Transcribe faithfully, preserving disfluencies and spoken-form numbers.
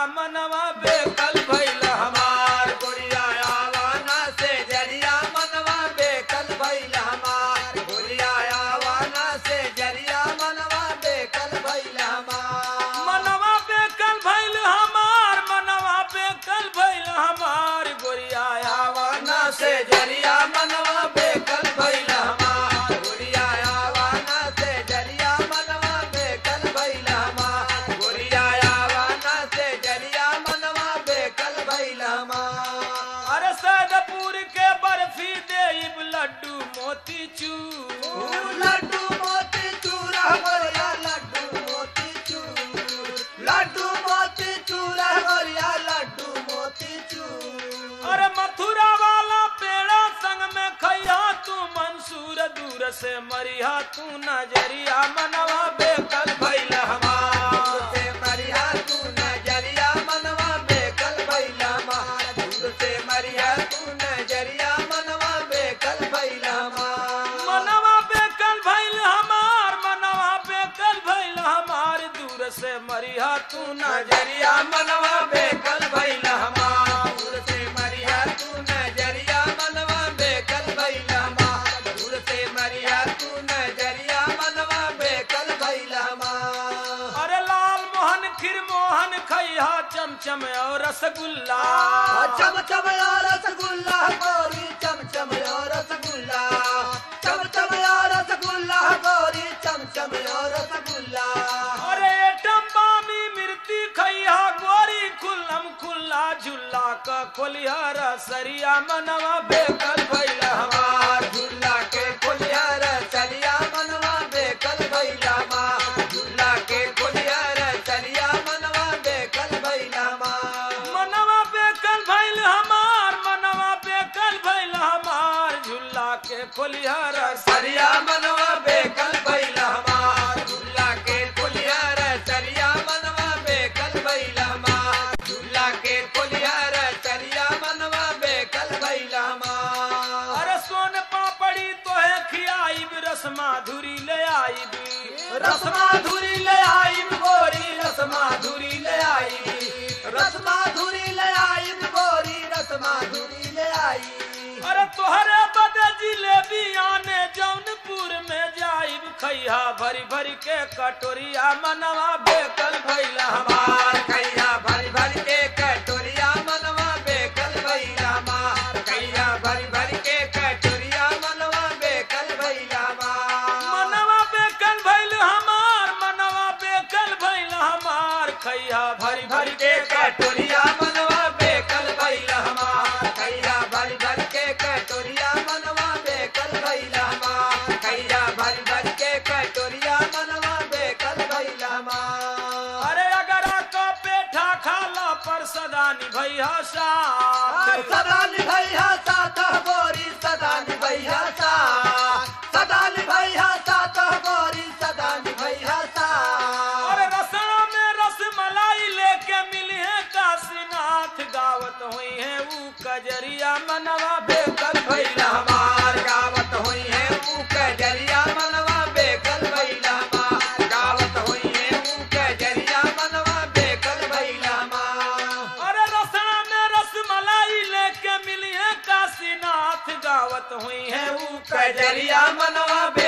मनवा बेकल भइल हमार गोरिया आवाना से जरिया मनवा बेकल भइल हमार गोरिया आवाना से जरिया मनवा बेकल भइल हमार मनवा बेकल भइल हमार मनवा बेकल भइल हमार गोरिया आवाना से जरिया मनवा बेकल भइल हमार गोरिया आवाना से जरिया मनवा बेकल भइल हमार गोरिया आवाना से जरिया मनवा बेकल भइल हमार अरे सैदपुर के बर्फी देब लड्डू मोती चूर लड्डू मोती चूर गोरिया लड्डू मोती चूर लड्डू मोती चूर गोरिया लड्डू मोती चूर अरे मथुरा वाला पेड़ा संग में खैया तू मंसूर दूर से मरिया तू नजरिया मनवा बेकल भइल हमार से मरिया तू नजरिया मनवा बेकल भइल हमार दूर से मरिया तू नजरिया मनवा बेकल भइल हमार मनवा बेकल भइल हमार मनवा बेकल भइल हमार दूर से मरिया तू नजरिया मनवा बेकल भइल हमार दूर से मरिया तू नजरिया मनवा बेकल भइल हमार दूर से मरिया तू नजरिया मनवा बेकल भइल हमार अरे लाल मोहन खीर मोहन खैया चमचम और रसगुल्ला चम चम और रसगुल्ला गोरी चम चम और रसगुल्ला चम चम और रसगुल्ला गोरी चम चम और रसगुल्ला अरे एटम बामी मिर्ती खैया गोरी खुल्लम खुल्ला झुल्ला का खोलिया रसरिया मनवा बेकल भइल हमार झूला के खोलिया रसलिया मनवा बेकल भइल हमार झूला के खोलिया रसलिया मनवा बेकल भइल हमार मनवा बेकल भइल हमार मनवा बेकल भइल हमार झुल्ला के खोलिया रस सरिया मनवा बेकल भइल हमार झूला के खोलिया रसलिया मनवा बेकल भइल हमार झूला के खोलिया रसलिया मनवा बेकल भइल हमार अरे सोन पापड़ी तो है खियाई रस माधुरी ले आई रस माधुरी ले आई गोरी रस माधुरी ले आई रस माधुरी ले आई गोरी रस माधुरी ले आई अरे तोहरे बदे जिलेबी आने जौनपुर में जाइब खैया भरी भरी के कटोरिया मनवा बेकल भइल हमार कैया भरी भरी के कटोरिया मनवा बेकल भइल हमार कैया भरी भरी के कटोरिया मनवा बेकल भइल हमार मनवा बेकल भइल हमार मनवा बेकल भइल हमार खैया भरी भरी के कटोरिया मनवा बेकल भइल हमार कैया भरी भरी के कटोरिया मनवा बेकल भइल हमार कैया भरी भरी के कटोरिया मनवा बेकल भइल हमार अरे अगर का पेठा खाला पर सदा निभैया साथ सदा निभैया साथ गोरी सदा निभैया साथ सदा निभैया साथ गोरी सदा निभैया साथ अरे रसना में रस मलाई लेके मिली है काशीनाथ गावत हुई है ऊ कजरिया मनवा बेकल भइल हमार गावत हुई है ऊ कजरिया मनवा बेकल भइल हमार गावत हुई है ऊ कजरिया मनवा बेकल भइल हमार अरे रसना में रस मलाई लेके मिली है काशीनाथ गावत हुई है ऊ कजरिया मनवा